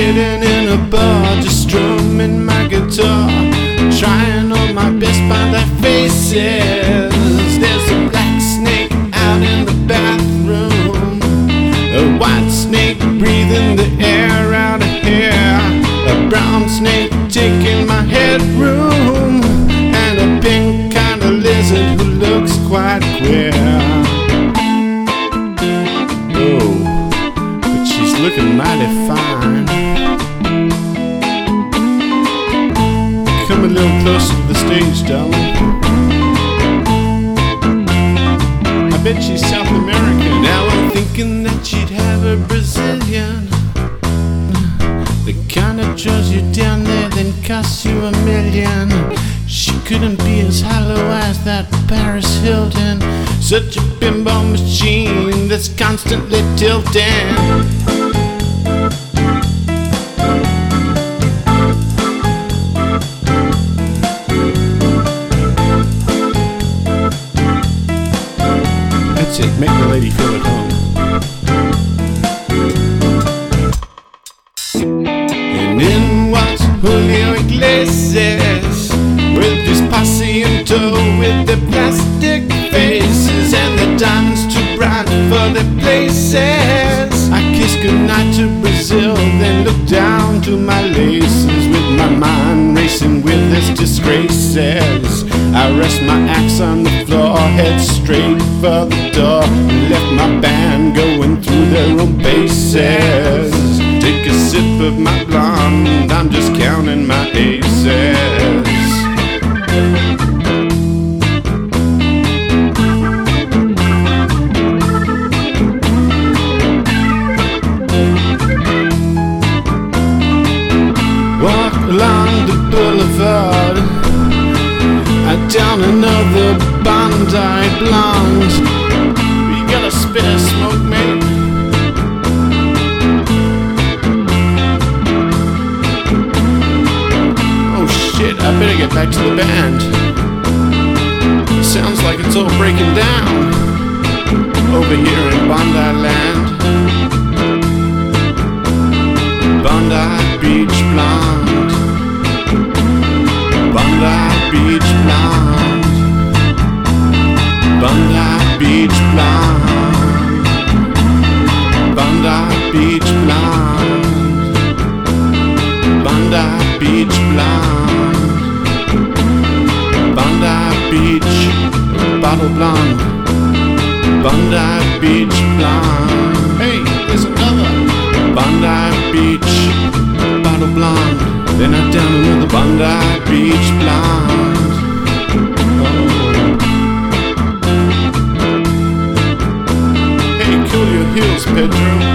sitting in a bar, just strumming my guitar, trying on my best by their faces. There's a black snake out in the bathroom, a white snake breathing the air out of here, a brown snake taking my headroom, and a pink kind of lizard who looks quite queer. Oh, but she's looking mighty fine. Come a little closer to the stage, darling. I bet she's South American. Now I'm thinking that she'd have a Brazilian, the kind that draws you down there then costs you $1 million. She couldn't be as hollow as that Paris Hilton, such a pinball machine that's constantly tilting. That's it, make the lady feel at home. And in walks Julio Iglesias, with his posse in tow, with their plastic faces and their diamonds too bright for their places. I kiss goodnight to Brazil, then look down to my laces, with my mind racing with its disgraces. I rest my axe on the floor, head straight for the door, and left my band going through their own paces. Take a sip of my blonde, I'm just counting my aces. Walk along the boulevard, down another Bondi blonde. You got a spit of smoke, mate? Oh shit, I better get back to the band. Sounds like it's all breaking down over here in Bondi land. Bondi Beach blonde, Bondi Beach blonde, Bondi Beach blonde, Bondi Beach blonde, Bondi Beach blonde, Bondi Beach bottle blonde, Bondi Beach blonde. Hey, there's another Bondi Beach bottle blonde. Then I down another Bondi Beach blonde. Oh. Hey, cool your heels, Pedro.